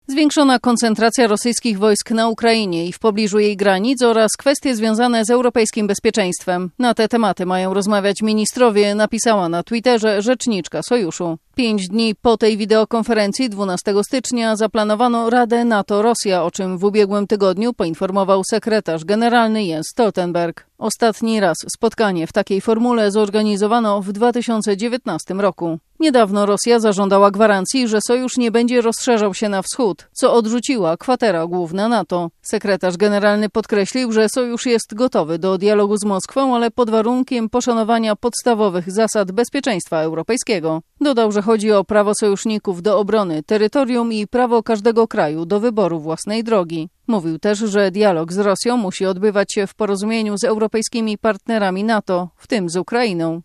Zwiększona koncentracja rosyjskich wojsk na Ukrainie i w pobliżu jej granic oraz kwestie związane z europejskim bezpieczeństwem. Na te tematy mają rozmawiać ministrowie, napisała na Twitterze rzeczniczka Sojuszu. 5 dni po tej wideokonferencji 12 stycznia zaplanowano Radę NATO-Rosja, o czym w ubiegłym tygodniu poinformował sekretarz generalny Jens Stoltenberg. Ostatni raz spotkanie w takiej formule zorganizowano w 2019 roku. Niedawno Rosja zażądała gwarancji, że sojusz nie będzie rozszerzał się na wschód, co odrzuciła kwatera główna NATO. Sekretarz generalny podkreślił, że sojusz jest gotowy do dialogu z Moskwą, ale pod warunkiem poszanowania podstawowych zasad bezpieczeństwa europejskiego. Dodał, że chodzi o prawo sojuszników do obrony terytorium i prawo każdego kraju do wyboru własnej drogi. Mówił też, że dialog z Rosją musi odbywać się w porozumieniu z europejskimi partnerami NATO, w tym z Ukrainą.